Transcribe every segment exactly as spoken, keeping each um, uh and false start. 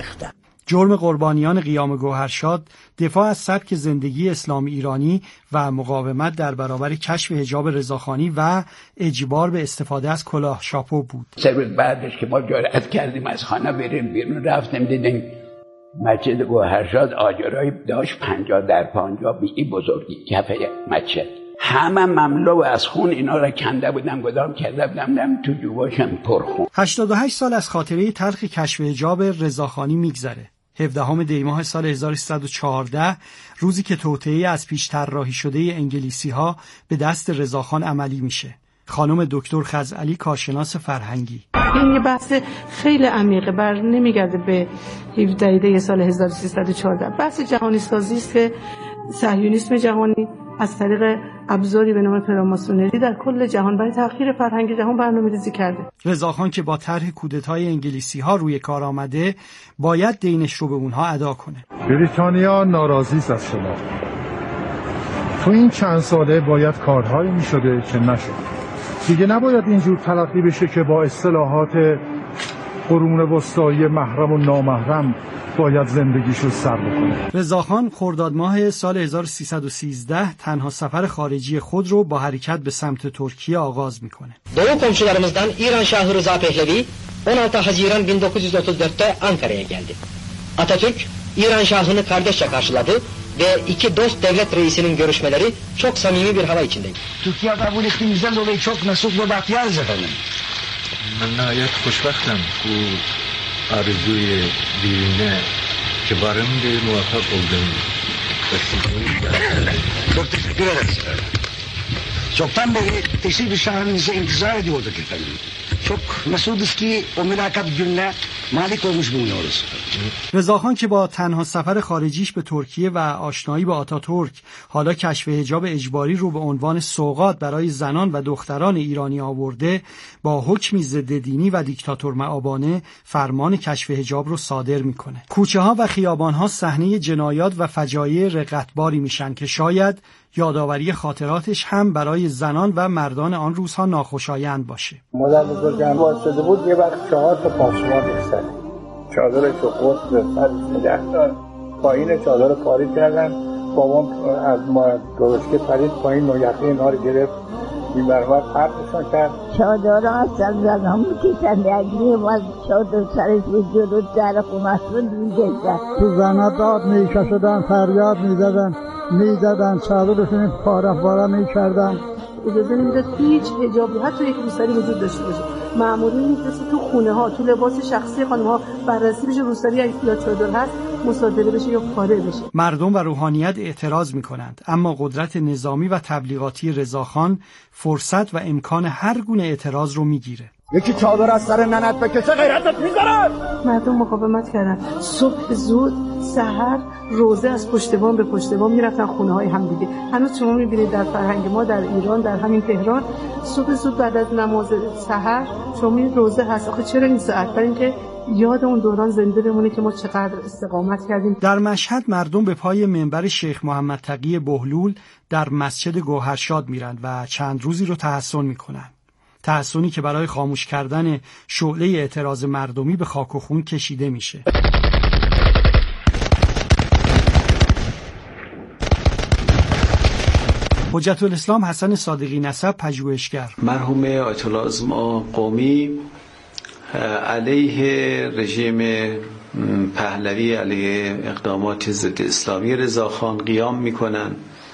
ریختن. جرم قربانیان قیام گوهرشاد دفاع از سبک زندگی اسلام ایرانی و مقاومت در برابر کشف حجاب رضاخانی و اجبار به استفاده از کلاه شاپو بود. سه روز بعدش که ما جرأت کردیم از خانه بریم بیرون، رفتیم دیدیم مسجد گوهرشاد آجرایی داشت پنجاه در پنجاه بی بزرگی کف مسجد، همه مملو از خون، اینا را کنده بودم گدام کرده بودم تو جوباشم پرخون. هشتاد و هشت سال از خاطره تلخ کشف حجاب رضاخانی میگذره. هفدهم دی ماه سال هزار و سیصد و چهارده، روزی که توطئه از پیش طراحی شده انگلیسی ها به دست رضاخان عملی میشه. خانم دکتر خزعلی، کارشناس فرهنگی: این یه بحث خیلی عمیقه، بر نمیگرده به هفدهم دی سال هزار و سیصد و چهارده. بحث جهانی سازی است که صهیونیسم جهانی از طریق ابزاری به نام فراماسونری در کل جهان برای تأخیر فرهنگ جهان برنامه‌ریزی کرده. رضاخان که با طرح کودتای انگلیسی ها روی کار آمده، باید دینش رو به اونها ادا کنه. بریتانیا ناراضی است از شما. تو این چند ساله باید کارهایی می‌شده که نشد. دیگه نباید اینجور تلقی بشه که با اصطلاحات قرون وسطایی محرم و نامحرم باید زندگیشو سر بکنه. رضاخان خرداد ماه سال هزار و سیصد و سیزده تنها سفر خارجی خود رو با حرکت به سمت ترکیه آغاز میکنه. Doğu komşularımızdan İran Şahı Rıza Pehlevi on altı Haziran bin dokuz yüz otuz dörtte Ankara'ya geldi. Atatürk İran Şahı'nı kardeşçe karşıladı ve iki dost devlet reisinin görüşmeleri çok samimi bir hava içindeydi. Türkiye kabul ettiğimizden dolayı çok mesut ve bahtiyarız efendim. من نهایت خوشبختم او آرزوی دیرینه که barım de muvaffak oldum. Çok teşekkür ederiz. Çoktan beri teşrif-i şahınıza intizar ediyorduk efendim. Çok mesuduz ki o mülakat gününe malik olmuş bulunuyoruz. رضاخان که با تنها سفر خارجیش به ترکیه و آشنایی با آتاتورک حالا کشف حجاب اجباری رو به عنوان سوغات برای زنان و دختران ایرانی آورده، با حکمی ضد دینی و دیکتاتور مآبانه فرمان کشف حجاب رو صادر میکنه. کوچه ها و خیابان ها صحنه جنایات و فجایع رقتباری میشن که شاید یادآوری خاطراتش هم برای زنان و مردان آن روزها ناخوشایند باشه. مادر بزرگم واسطه بود یه وقت چهار تا پاسمان بستن، چادرش رو قصد سرش نگه دار، پایین چادر رو پاری کردن، بابام از ما درشکه پرید پایین و یقه اینا رو گرفت این برمار پرتشون کرد. چادر رو از سر زنان میکشن یقیه و چادر سرش رو جلو در خونش رو میگشتن. تو زنها داد میکشدن، فریاد میزدن، میزدن، چادرشون پاره پاره میکردن. اجازه نمیداد هیچ حجابی حتی یک روسری وجود داشته باشه. مامورین میفرسته تو خونه ها، تو لباس شخصی خانم ها بررسی بشه روسری یا چادر هست مصادره بشه یا پاره بشه. مردم و روحانیت اعتراض میکنند، اما قدرت نظامی و تبلیغاتی رضاخان فرصت و امکان هر گونه اعتراض رو میگیره. یکی چادر از سر ننت بکشه غیرتت میذاره. مردم مقاومت کردن. صبح زود سحر روزه از پشت بام به پشت بام میرفتن خونه های هم دیگه. هنوز شما میبینید در فرهنگ ما در ایران، در همین تهران، صبح زود بعد از نماز سحر شما میبینید روزه هست. آخه چرا این ساعت؟ برای اینکه یاد اون دوران زنده بمونه که ما چقدر استقامت کردیم. در مشهد مردم به پای منبر شیخ محمد تقی بهلول در مسجد گوهرشاد میرند و چند روزی رو تحسن میکنند. تحسنی که برای خاموش کردن شعله اعتراض مردمی به خاک و خون کشیده میشه. حجت الاسلام حسن صادقی نسب، پژوهشگر: مرحوم آیت الله اعظم قمی علیه رژیم پهلوی، علیه اقدامات ضد اسلامی رضاخان قیام میکنن.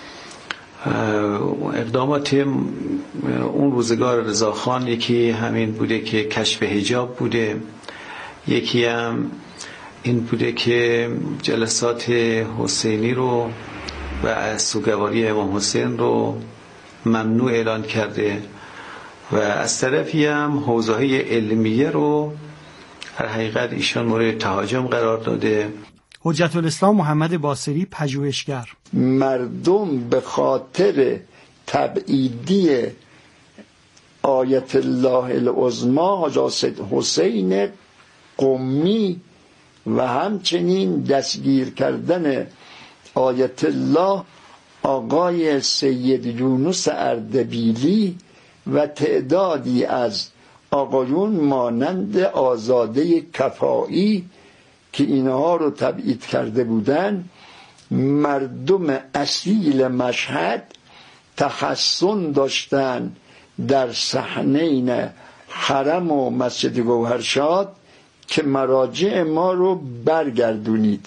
اقدامات اون روزگار رضاخان یکی همین بوده که کشف حجاب بوده، یکی هم این بوده که جلسات حسینی رو و از سوگواری امام حسین رو ممنوع اعلان کرده و از طرفی هم حوزه‌های علمیه رو در حقیقت ایشان مورد تهاجم قرار داده. حجت الاسلام محمد باصری، پژوهشگر: مردم به خاطر تبعیدی آیت الله العظمی حضرت حسین قمی و همچنین دستگیر کردن آیت الله آقای سید یونس اردبیلی و تعدادی از آقایون مانند آزاده کفایی که اینها رو تبعید کرده بودن، مردم اصیل مشهد تحسن داشتن در صحنین حرم و مسجد گوهرشاد که مراجع ما رو برگردونید.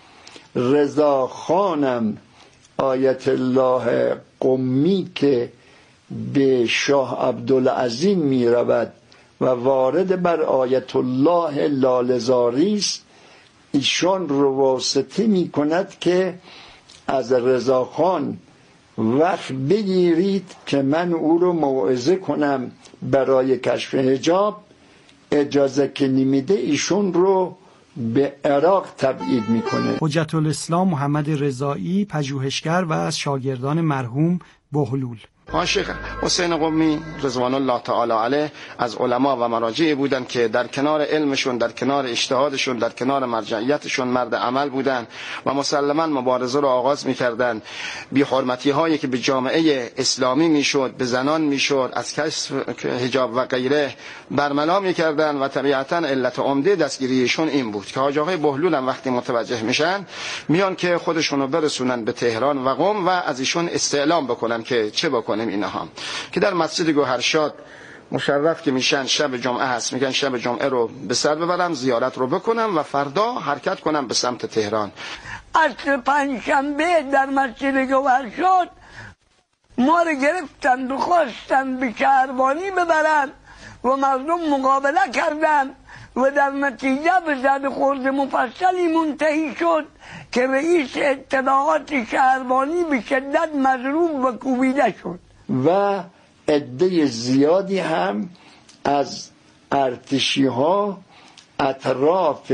رضا خانم آیت الله قمی که به شاه عبدالعظیم می رود و وارد بر آیت الله لاله‌زاری است، ایشان رو واسطه می کند که از رضا خان وقت بگیرید که من او رو موعظه کنم برای کشف حجاب. اجازه که نمیده ایشون رو به عراق تبعید میکنه. حجت الاسلام محمد رضایی، پژوهشگر و از شاگردان مرحوم بهلول. شیخ حسین قمی رضوان الله تعالی علیه از علما و مراجعی بودند که در کنار علمشون، در کنار اجتهادشون، در کنار مرجعیتشون مرد عمل بودند و مسلما مبارزه رو آغاز می‌کردند. بی‌حرمتی هایی که به جامعه اسلامی میشد، به زنان میشد، از کشف حجاب و غیره برملا می‌کردند و طبیعتاً علت عمده دستگیریشون این بود که حاج آقای بهلول هم وقتی متوجه میشن میان که خودشونو برسونن به تهران و قم و از ایشون استعلام بکنن که چه بکنیم. اینا هم که در مسجد گوهرشاد مشرف که میشن، شب جمعه هست، میگن شب جمعه رو به سر ببرم، زیارت رو بکنم و فردا حرکت کنم به سمت تهران. اصل پنجشنبه در مسجد گوهرشاد ما رو گرفتند و خواستند به شهربانی ببرن و مردم مقابله کردند و در نتیجه به زد خورد مفصلی منتهی شد که رئیس اطلاعات شهربانی به شدت مضروب و کوبیده شد و عده زیادی هم از ارتشی ها اطراف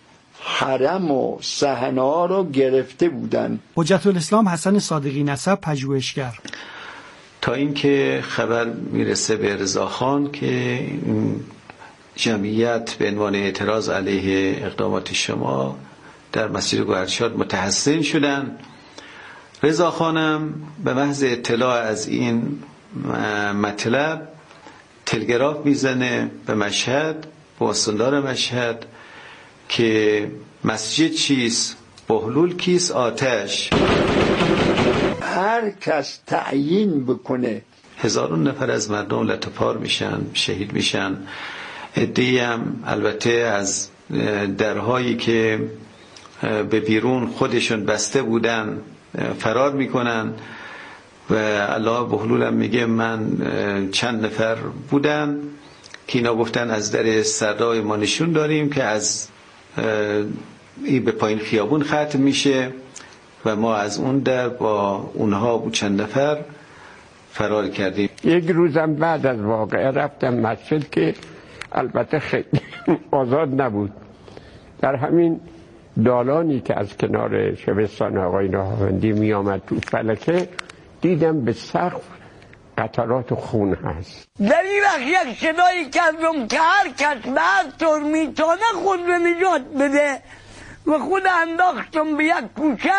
حرم و صحنه ها رو گرفته بودند. حجت الاسلام حسن صادقی نسب، پژوهشگر. تا اینکه خبر میرسه به رضاخان که جمعیت به عنوان اعتراض علیه اقدامات شما در مسجد گوهرشاد متحسن شدن، رضاخانم به محض اطلاع از این مطلب تلگراف میزنه به مشهد، به استاندار مشهد که مسجد چیست، بهلول کیست، آتش. هر کس تعیین بکنه. هزارون نفر از مردم لطپار میشن، شهید میشن. عده‌ای هم البته از درهایی که به بیرون خودشون بسته بودن فرار میکنن و الله بهلول هم میگه من چند نفر بودن که اینا گفتن از در سردای ما نشون داریم که از این به پایین خیابون ختم میشه و ما از اون در با اونها چند نفر فرار کردیم. یک روزم بعد از واقعه رفتم مسجد که البته خیلی آزاد نبود. در همین دالانی که از کنار شبستان آقای نهاوندی می آمد تو فلکه دیدم به سقف قطرات خون هست. در این وقت یک صدایی کردم که هر کس به هر طور میتونه خود رو نجات بده و خود انداختم به یک کوچه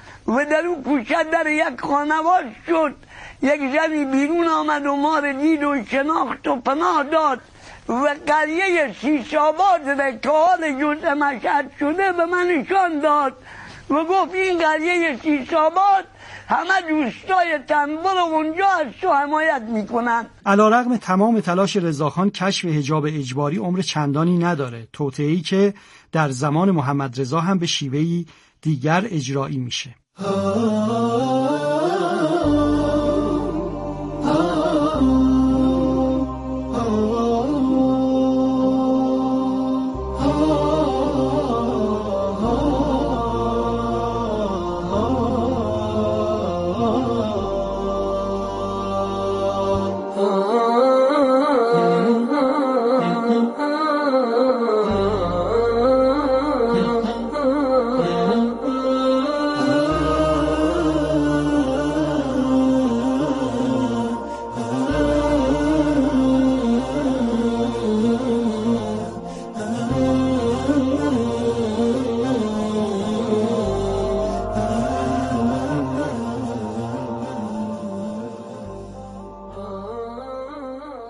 و در اون کوچه در یک خانواز شد. یک زنی بیرون آمد و ما رو دید و شناخت و پناه داد و قریه سیساباد را که حال جزء مشهد شده به من نشان داد و گفت این قریه سیساباد همه دوستای تنبل اونجا از تو حمایت میکنن. علیرغم تمام تلاش رضاخان کشف حجاب اجباری عمر چندانی نداره، توطئه‌ای که در زمان محمد رضا هم به شیوهی دیگر اجرایی میشه.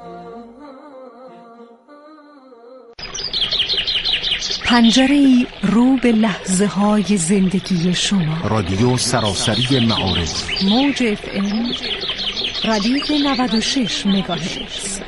پنجره رو به لحظه های زندگی شما. رادیو سراسری معارف، موج اف ام ردیف نود و شش مگاهرتز.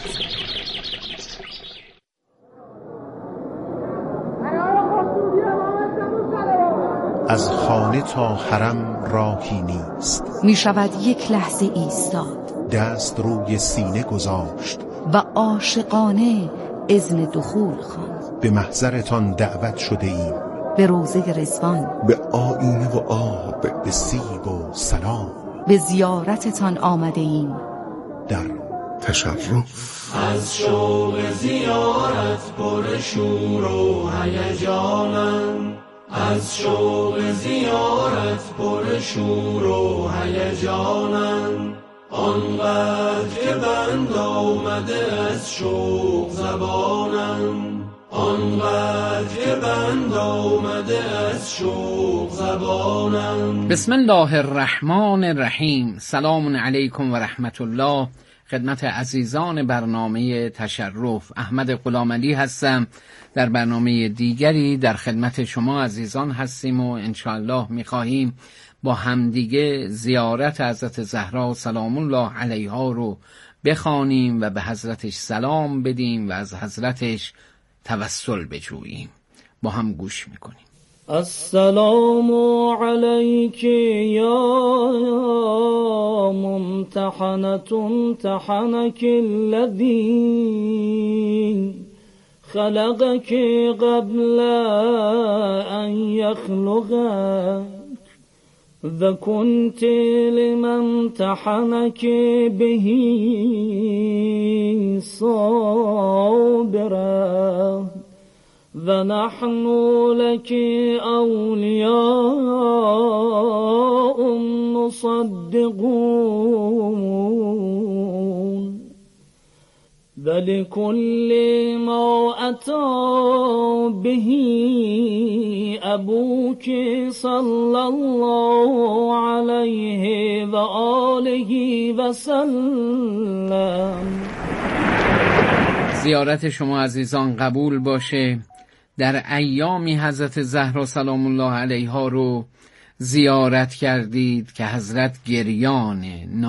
از خانه تا حرم راهی نیست، می شود یک لحظه ایستاد، دست روی سینه گذاشت و عاشقانه اذن دخول خواند. به محضرتان دعوت شده ایم، به روضه رضوان، به آیینه و آب، به سیب و سلام، به زیارتتان آمده ایم در تشرف. از شوق زیارت پر شور و هیجانم، از شوق زیارت پر شور و هیجانم، آنقدر که بند آمده از شوق زبانم، آنقدر که بند آمده از شوق زبانم. بسم الله الرحمن الرحیم. سلام علیکم و رحمت الله. خدمت عزیزان برنامه تشرف، احمد غلامعلی هستم. در برنامه دیگری در خدمت شما عزیزان هستیم و انشاءالله میخواهیم با همدیگه زیارت حضرت زهرا سلام الله علیها رو بخوانیم و به حضرتش سلام بدیم و از حضرتش توسل بجوییم. با هم گوش میکنیم. السلام علیک یا ممتحنة امتحنك الذی خلقك قبل ان يخلقك و كنت لمن امتحنك به صابرا و نحن لك اولیاء مصدقون ولكل ما أتى به أبوك صلى الله عليه وآله وسلم. زیارت شما عزیزان قبول باشه. در ایامی حضرت زهرا سلام الله علیها رو زیارت کردید که حضرت گریان،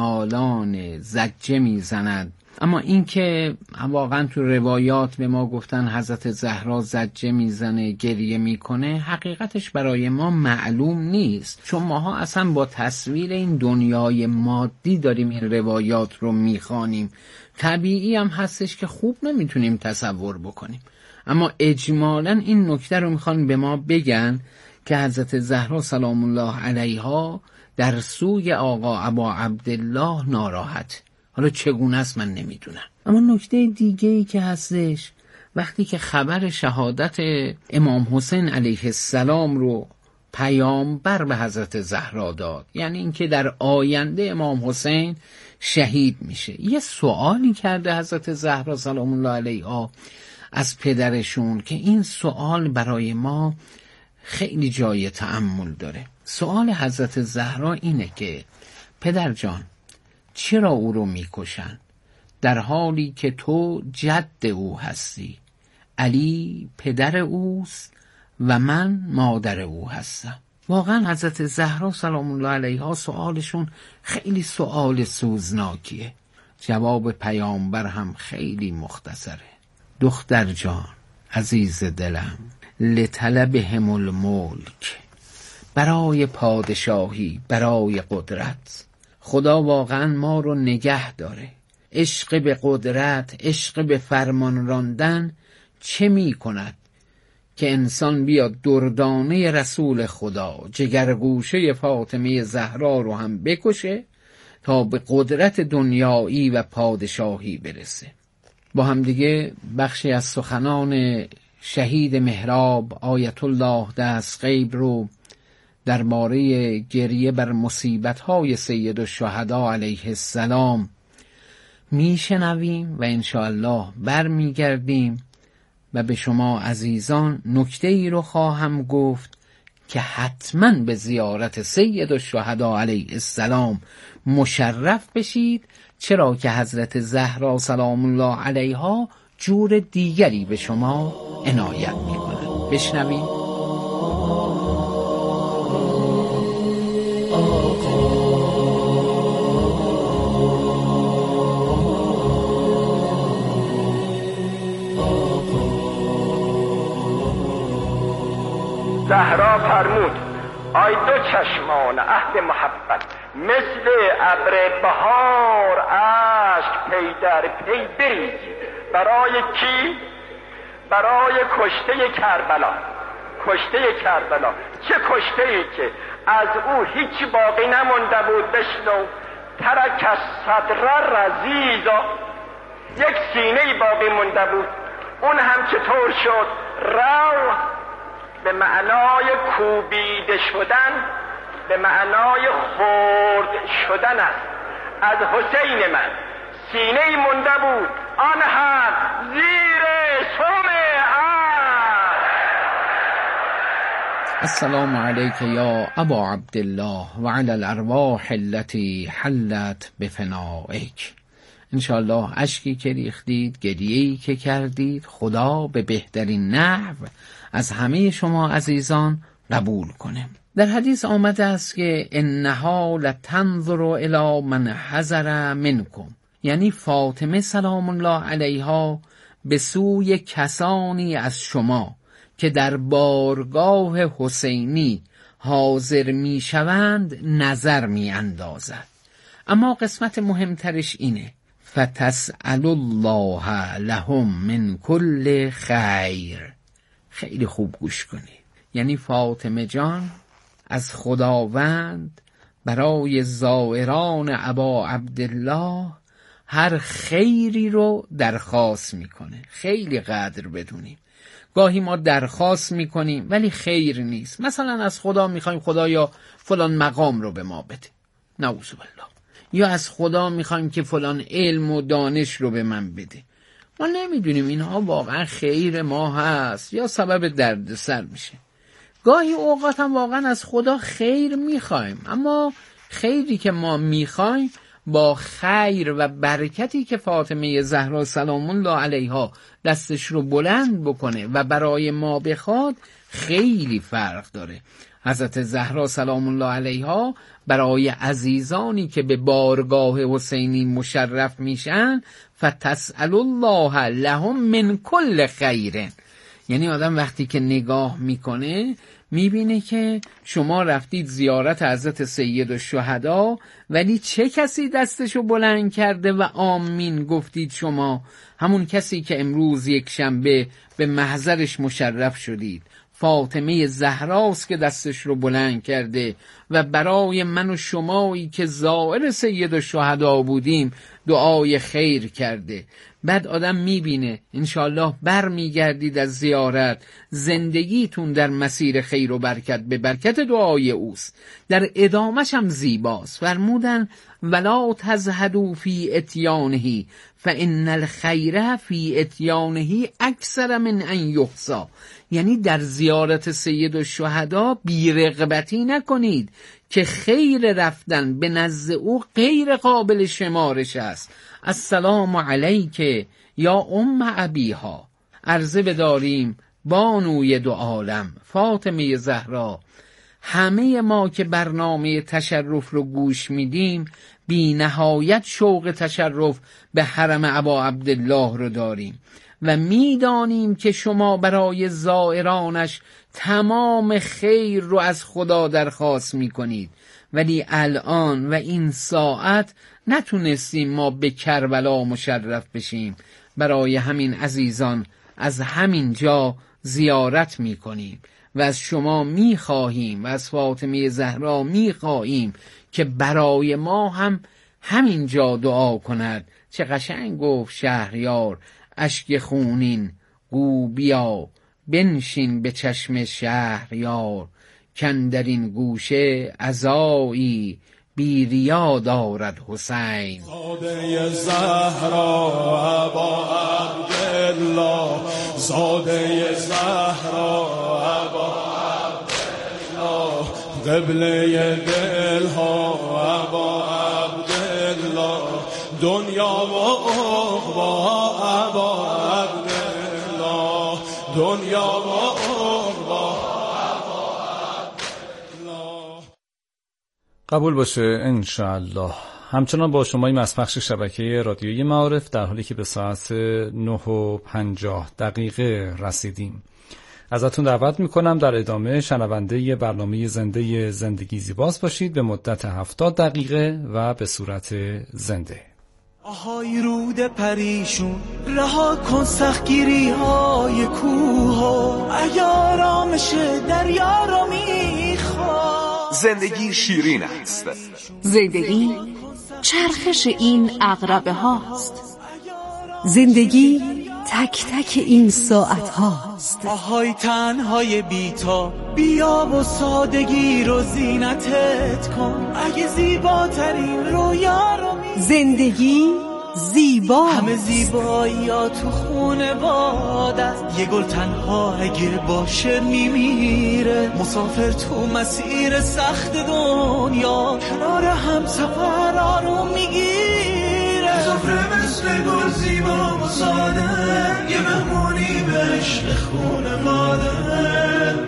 نالان، زجه میزند. اما این که واقعا تو روایات به ما گفتن حضرت زهرا زجه میزنه، گریه میکنه، حقیقتش برای ما معلوم نیست، چون ماها اصلا با تصویر این دنیای مادی داریم این روایات رو میخوانیم. طبیعی هم هستش که خوب نمیتونیم تصور بکنیم، اما اجمالاً این نکته رو میخوان به ما بگن که حضرت زهرا سلام الله علیها در سوی آقا ابا عبدالله ناراحت. حالا چگونه است من نمیدونم. اما نکته دیگه ای که هستش، وقتی که خبر شهادت امام حسین علیه السلام رو پیامبر به حضرت زهرا داد، یعنی اینکه در آینده امام حسین شهید میشه، یه سوالی کرده حضرت زهرا سلام الله علیها از پدرشون که این سوال برای ما خیلی جای تأمل داره. سوال حضرت زهرا اینه که پدر جان، چرا او رو میکشن در حالی که تو جد او هستی؟ علی پدر اوست و من مادر او هستم. واقعا حضرت زهرا سلام الله علیها سوالشون خیلی سوال سوزناکیه. جواب پیامبر هم خیلی مختصره. دختر جان عزیز دلم، لطلبهم الملک، برای پادشاهی، برای قدرت. خدا واقعا ما رو نگه داره. عشق به قدرت، عشق به فرمان راندن چه می کند که انسان بیاد دردانه رسول خدا، جگرگوشه فاطمه زهرا رو هم بکشه تا به قدرت دنیایی و پادشاهی برسه. با هم دیگه بخشی از سخنان شهید محراب آیت الله دستغیب رو درباره گریه بر مصیبت‌های سید الشهدا علیه السلام میشنویم و انشاءالله برمیگردیم و به شما عزیزان نکته ای رو خواهم گفت که حتما به زیارت سید الشهدا علیه السلام مشرف بشید، چرا که حضرت زهرا سلام الله علیها جور دیگری به شما عنایت میکنند. بشنویم. زهرا فرمود آی دو چشمان عهد محبت، مثل ابر بهار اشک پی در پی بریزید. برای کی؟ برای کشته کربلا. کشته کربلا، چه کشته ای که از او هیچی باقی نمونده بود. بشنو، ترک از صدر رزیزا، یک سینه باقی مونده بود. اون هم چطور شد؟ رو به معنای کوبیده شدن، به معنای خرد شدن است. از حسین من سینه ای مونده بود، آن هم زیر سم عرش. السلام علیک یا ابا عبدالله و علی الارواح التي حلت بفنائک. انشاءالله اشکی که ریختید، گریه‌ای که کردید، خدا به بهترین نحو از همه شما عزیزان قبول کنه. در حدیث آمده است که انها لتنظر الی من حضر منکم، یعنی فاطمه سلام الله علیها به سوی کسانی از شما که در بارگاه حسینی حاضر می شوند نظر می اندازد. اما قسمت مهمترش اینه فتسأل الله لهم من کل خیر. خیلی خوب گوش کنید. یعنی فاطمه جان از خداوند برای زائران ابا عبدالله هر خیری رو درخواست میکنه. خیلی قدر بدونیم. گاهی ما درخواست میکنیم ولی خیر نیست. مثلا از خدا میخوایم خدایا فلان مقام رو به ما بده، نعوذ بالله. یا از خدا میخوایم که فلان علم و دانش رو به من بده. ما نمیدونیم اینها واقعا خیر ما هست یا سبب دردسر میشه. گاهی اوقات هم واقعا از خدا خیر میخوایم، اما خیری که ما میخوایم با خیر و برکتی که فاطمه زهرا سلام الله علیها دستش رو بلند بکنه و برای ما بخواد خیلی فرق داره. حضرت زهرا سلام الله علیها برای عزیزانی که به بارگاه حسینی مشرف میشن فتسأل الله لهم من کل خیر. یعنی آدم وقتی که نگاه میکنه میبینه که شما رفتید زیارت حضرت سید الشهدا، ولی چه کسی دستشو بلند کرده و آمین گفتید شما؟ همون کسی که امروز یک شنبه به محضرش مشرف شدید. فاطمه زهراست که دستش رو بلند کرده و برای من و شمایی که زائر سید الشهدا بودیم دعای خیر کرده. بعد آدم میبینه انشالله بر میگردید از زیارت، زندگیتون در مسیر خیر و برکت به برکت دعای اوست. در ادامش هم زیباست. فرمودن ولا تزهدوا فی اتیانه فان الخیر فی اتیانه اکثر من ان یحصی. یعنی در زیارت سید الشهدا بی‌رغبتی نکنید که خیر رفتن به نزد او غیر قابل شمارش است. السلام علیک یا ام ابیها. عرضه بداریم بانوی دو عالم فاطمه زهرا. همه ما که برنامه تشرف رو گوش میدیم بی نهایت شوق تشرف به حرم ابا عبدالله رو داریم و میدانیم که شما برای زائرانش تمام خیر رو از خدا درخواست میکنید، ولی الان و این ساعت نتونستیم ما به کربلا مشرف بشیم. برای همین عزیزان از همین جا زیارت میکنیم و از شما میخواهیم و از فاطمه زهرا میخواهیم که برای ما هم همین جا دعا کند. چه قشنگ گفت شهریار اشک خونین گو بیا بنشین به چشم شهریار، کاندر این گوشه عزایی بی ریا دارد حسین. زاده زهرا ابا عبدالله، زاده زهرا ابا عبدالله، قبله دلها ابا عبدالله، دنیا و عقبا ابا عبدالله، دنیا و عقبا ابا قبول باشه انشاءالله. همچنان با شما این مسبخش شبکه رادیویی معارف در حالی که به ساعت نه و پنجاه دقیقه رسیدیم. ازتون دعوت میکنم در ادامه شنونده برنامه زنده زندگی زیباست باشید به مدت هفتاد دقیقه و به صورت زنده. آهای رود پریشون رها کن سختگیری های کوه، اگر آرامش دریا را میخواد. زندگی شیرین است. زندگی چرخش این عقربه هاست. زندگی تک تک این ساعت هاست. آهای تنهای بیتا بیا و سادگی رو زینتت کن، اگه زیباترین رویا رو می زندگی زیبا همه زیبایی ها تو خونه باد است. یه گل تنها اگه باشه میمیره، مسافر تو مسیر سخت دنیا کنار هم سفر آروم میگیره. سفره مثل گل زیبا و ساده، یه مهمونی به عشق خونه ماده.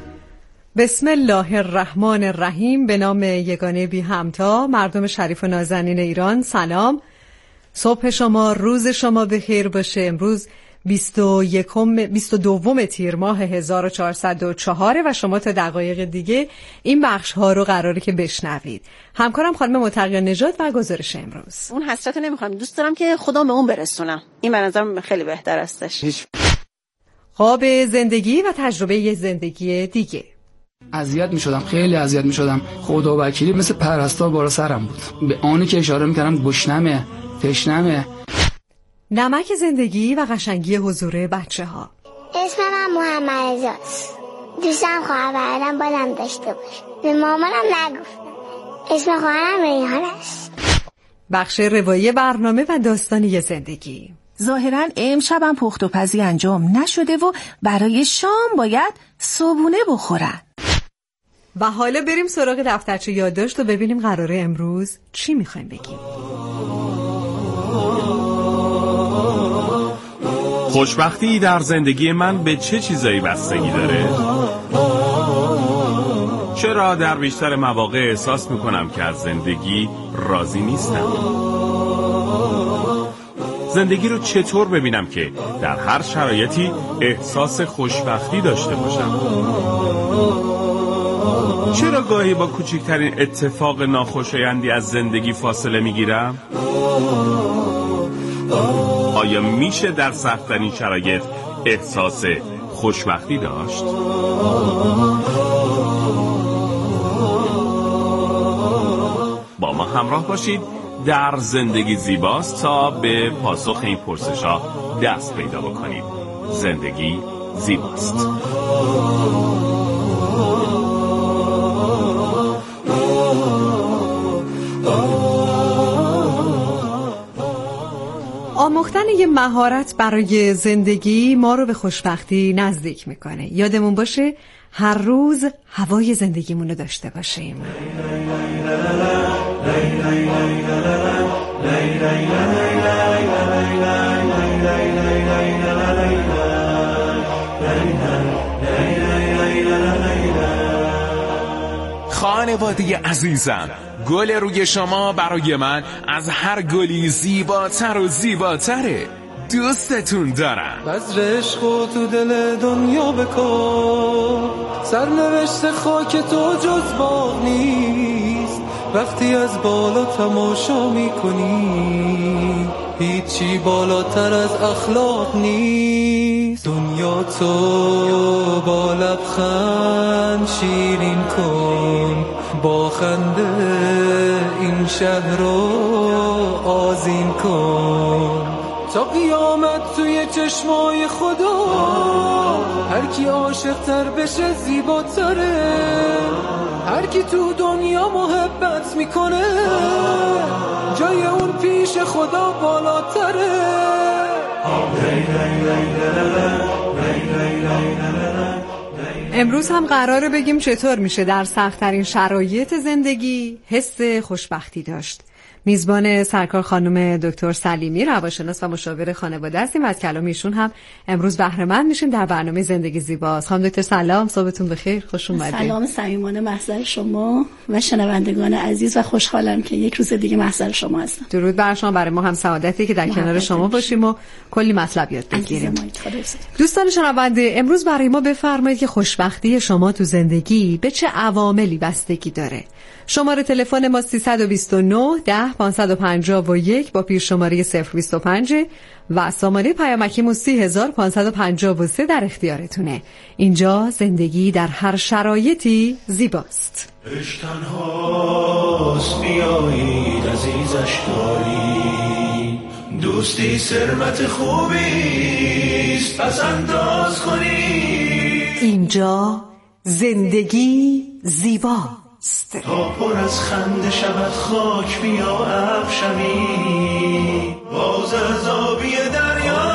بسم الله الرحمن الرحیم. به نام یگانه بی همتا، مردم شریف و نازنین ایران سلام. صبح شما، روز شما بخیر باشه. امروز بیست و یکم بیست و دوم تیر ماه هزار و چهارصد و چهار و شما تا دقایق دیگه این بخش ها رو قراره که بشنوید. همکارم خانم متقی نژاد و گزارش امروز. اون حسرت رو نمیخوام، دوست دارم که خدا به اون برسونم. این به نظرم خیلی بهتر هستش. خواب زندگی و تجربه زندگی دیگه. اذیت می‌شدم، خیلی اذیت می‌شدم. خدا وکیلی مثل پرستار بالا سرم بود. به آنی که اشاره می‌کردم گشنمه، تشنمه. نمک زندگی و قشنگی حضور بچه‌ها. اسم من محمد رضاست. دوستم خواهر برادرم بادم داشته باشه. به مامانم نگفتم. اسم خواهرم ریحان است. بخش روایی برنامه و داستانی زندگی. ظاهراً امشبم پخت و پزی انجام نشده و برای شام باید صبحونه بخورن. و حالا بریم سراغ دفترچه یادداشت و ببینیم قراره امروز چی میخوایم بگیم. خوشبختی در زندگی من به چه چیزایی بستگی داره؟ چرا در بیشتر مواقع احساس میکنم که از زندگی راضی نیستم؟ زندگی رو چطور ببینم که در هر شرایطی احساس خوشبختی داشته باشم؟ چرا گاهی با کوچکترین اتفاق ناخوشایندی از زندگی فاصله میگیرم؟ آیا میشه در سخت‌ترین شرایط احساس خوشبختی داشت؟ با ما همراه باشید در زندگی زیباست تا به پاسخ این پرسش‌ها دست پیدا بکنید. زندگی زیباست. آموختن یه مهارت برای زندگی ما رو به خوشبختی نزدیک میکنه. یادمون باشه هر روز هوای زندگیمون رو داشته باشیم. خانواده عزیزم، گل روی شما برای من از هر گلی زیباتر و زیباتره. دوستتون دارم. بذر عشق و تو دل دنیا بکن، سرنوشت خاک تو جز باغ نیست. وقتی از بالا تماشا میکنی هیچی بالاتر از اخلاق نیست. دنیا تو با لبخند شیرین کن، با خنده این شهر رو آذین کن. تا قیامت توی چشمای خدا هر کی عاشق تر بشه زیباتره. هر کی تو دنیا محبت میکنه جای اون پیش خدا بالاتره. امروز هم قراره بگیم چطور میشه در سخت‌ترین شرایط زندگی حس خوشبختی داشت. میزبان سرکار خانم دکتر سلیمی روانشناس و مشاور خانواده هستیم و از کلام ایشون هم امروز بهره مند میشیم در برنامه زندگی زیباست. خانم دکتر سلام، صبحتون بخیر، خوش اومدید. سلام صمیمانه محضر شما و شنوندگان عزیز و خوشحالم که یک روز دیگه محضر شما هستم. درود بر شما، برای ما هم سعادتی که در کنار شما باشیم و کلی مطلب یاد بگیریم. دوستان شنونده، امروز برای ما بفرمایید که خوشبختی شما تو زندگی به چه عواملی بستگی داره. شماره تلفن ما سیصد و بیست و نه ده پانصد و پنجاه و یک با پیر شماره صفر بیست و پنج و شماره پیامکیمون سی هزار پانصد و پنجاه و سه در اختیارتونه. اینجا زندگی در هر شرایطی زیباست. عشق تنهاست، بیایید عزیزش داریم، دوستی ثروت خوبیست، پس انداز کنید. اینجا زندگی زیباست. تا پر از خنده شود خاک بیا ابشمی، باز از آبی دریا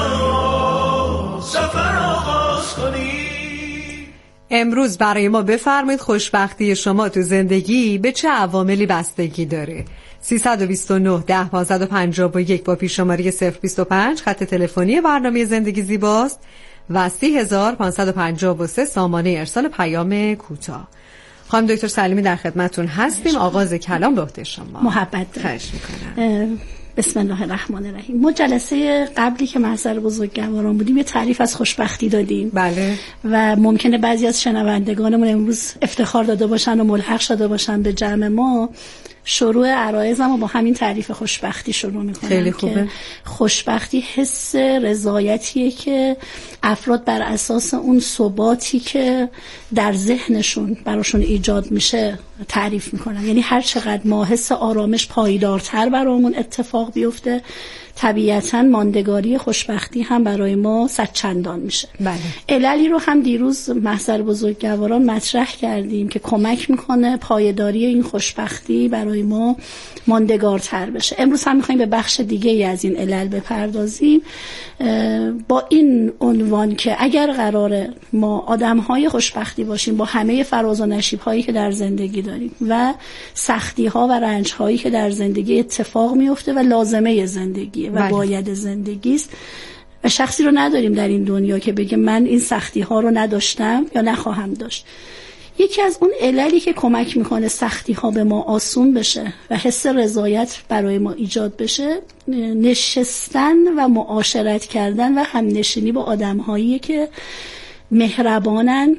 سفر آغاز کنید. امروز برای ما بفرمایید خوشبختی شما تو زندگی به چه عواملی بستگی داره. سیصد و بیست و نه ده پانصد و پنجاه و یک با پیش‌شماره صفر بیست و پنج خط تلفنی برنامه زندگی زیباست و سی هزار پانصد و پنجاه و سه سامانه ارسال پیام کوتاه. خانم دکتر سلیمی در خدمتون هستیم. آغاز کلام به عهده شما. محبت دارم. خواهش میکنم. بسم الله الرحمن الرحیم. ما جلسه قبلی که محضر بزرگواران بودیم یه تعریف از خوشبختی دادیم. بله. و ممکنه بعضی از شنوندگانمون امروز افتخار داده باشن و ملحق شده باشن به جمع ما. شروع عرایزم رو با همین تعریف خوشبختی شروع میکنم. خیلی خوبه. که خوشبختی حس رضایتیه که افراد بر اساس اون ثباتی که در ذهنشون براشون ایجاد میشه تعریف میکنن. یعنی هر چقدر ما حس آرامش پایدارتر برامون اتفاق بیفته، طبیعتاً ماندگاری خوشبختی هم برای ما صدچندان میشه. بله. عللی رو هم دیروز محضر بزرگواران مطرح کردیم که کمک میکنه پایداری این خوشبختی برای ما ماندگارتر بشه. امروز هم میخوایم به بخش دیگه ای از این علل بپردازیم با این عنوان که اگر قراره ما آدمهای خوشبختی باشیم با همه فراز و نشیب هایی که در زندگی داریم و سختی ها و رنج هایی که در زندگی اتفاق میفته و لازمه زندگی و بله. باید زندگی است و شخصی رو نداریم در این دنیا که بگه من این سختی ها رو نداشتم یا نخواهم داشت. یکی از اون عللی که کمک میکنه سختی ها به ما آسون بشه و حس رضایت برای ما ایجاد بشه نشستن و معاشرت کردن و همنشینی با آدم هایی که مهربانن،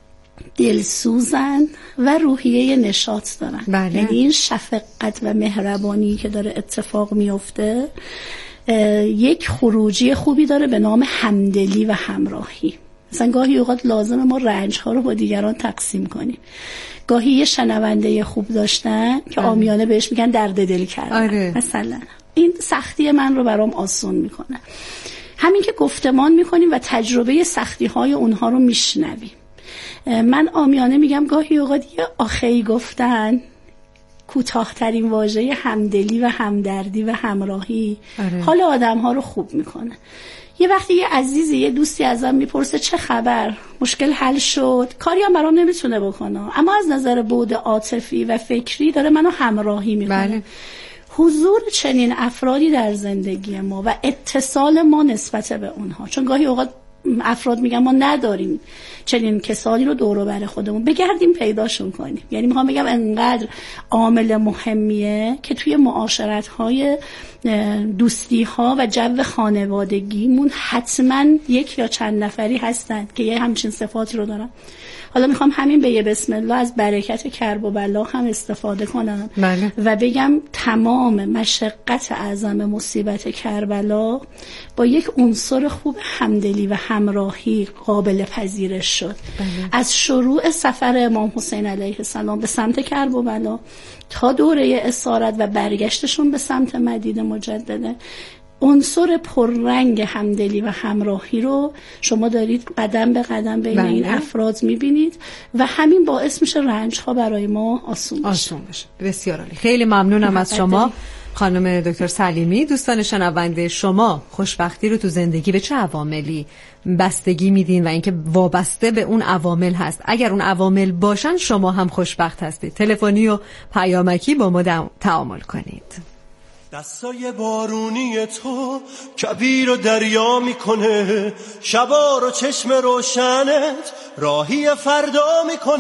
دلسوزن و روحیه نشاط دارن. بله. یعنی این شفقت و مهربانی که داره اتفاق میفته یک خروجی خوبی داره به نام همدلی و همراهی. مثلا گاهی اوقات لازمه ما رنج ها رو با دیگران تقسیم کنیم. گاهی یه شنونده خوب داشتن که عامیانه بهش میگن درد دل کردن. آره. مثلا این سختی من رو برام آسون میکنه. همین که گفتمان میکنیم و تجربه سختی های اونها رو میشنویم. من عامیانه میگم گاهی اوقات یه آخی گفتن، کوتاه‌ترین واژه همدلی و همدردی و همراهی آره. حال آدم ها رو خوب میکنه. یه وقتی یه عزیزی یه دوستی ازم میپرسه چه خبر، مشکل حل شد، کاری هم برام نمیتونه بکنه اما از نظر بعد عاطفی و فکری داره منو همراهی میکنه. بله. حضور چنین افرادی در زندگی ما و اتصال ما نسبت به اونها، چون گاهی اوقات افراد میگن ما نداریم چنین کسانی رو دور و بر خودمون، بگردیم پیداشون کنیم. یعنی میخوام بگم انقدر عامل مهمیه که توی معاشرت‌های دوستی‌ها و جو خانوادگیمون حتما یک یا چند نفری هستند که یه همچین صفاتی رو دارن. حالا میخوام همین به یه بسم الله از برکت کرب و بلا هم استفاده کنم. بله. و بگم تمام مشقت اعظم مصیبت کربلا با یک عنصر خوب همدلی و همراهی قابل پذیرش شد. بله. از شروع سفر امام حسین علیه السلام به سمت کرب و بلا تا دوره اسارت و برگشتشون به سمت مدینه مجدده، عنصر پررنگ همدلی و همراهی رو شما دارید قدم به قدم بین بله. این افراد میبینید و همین باعث میشه رنج ها برای ما آسون بشه. آسون بشه. بسیار عالی. خیلی ممنونم از شما. خانم دکتر سلیمی، دوستان شنونده، شما خوشبختی رو تو زندگی به چه عواملی بستگی میدین و اینکه وابسته به اون عوامل هست؟ اگر اون عوامل باشن شما هم خوشبخت هستید. تلفنی و پیامکی با ما تعامل کنید. دستای بارونی تو کبیر و دریا میکنه، شبا رو چشم روشنت راهی فردا میکنه.